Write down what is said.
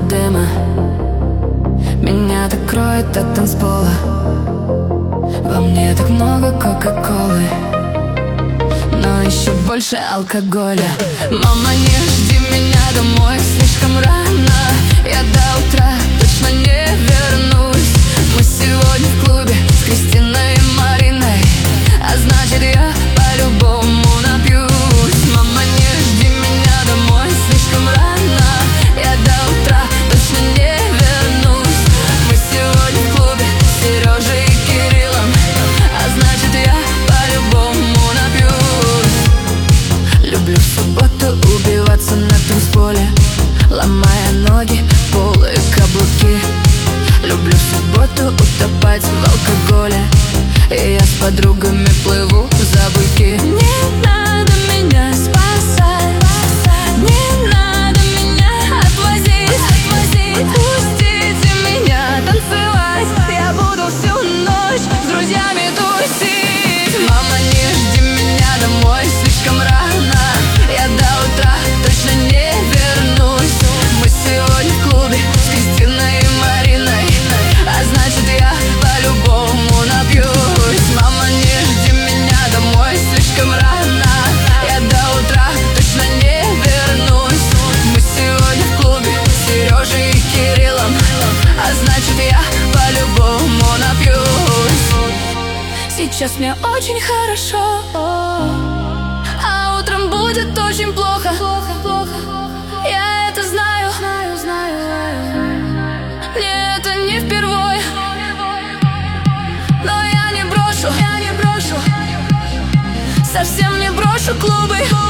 дыма. Меня так кроет от танцпола. Во мне так много кока-колы, но еще больше алкоголя. Мама, не жди меня домой слишком рано. Я до утра точно не вернусь. Мы сегодня в клубе с Кристиной и Мариной, а значит я по-любому напьюсь. Мама, не жди меня домой слишком рано. Я до утра точно не вернусь. Мы сегодня в клубе с Сережей и Кириллом, а значит я по-любому напьюсь. Люблю в субботу убиваться на танцполе, ломая ноги, полы, каблуки. Люблю в субботу утопать в алкоголе, и я с подругами плыву за буйки. Не надо меня спасать, не надо меня отвозить. Пустите меня танцевать, я буду всю ночь с друзьями тусить. Мама, не жди меня домой слишком рано. Я до утра точно не вернусь. Мы сегодня в клубе с Кристиной и Мариной, а значит я по-любому напьюсь. Мама, не жди меня домой слишком рано. Я до утра точно не вернусь. Мы сегодня в клубе с Сережей и Кириллом, а значит я по-любому напьюсь. Сейчас мне очень хорошо, а утром будет очень плохо. Я это знаю, мне это не впервой, но я не брошу, совсем не брошу клубы.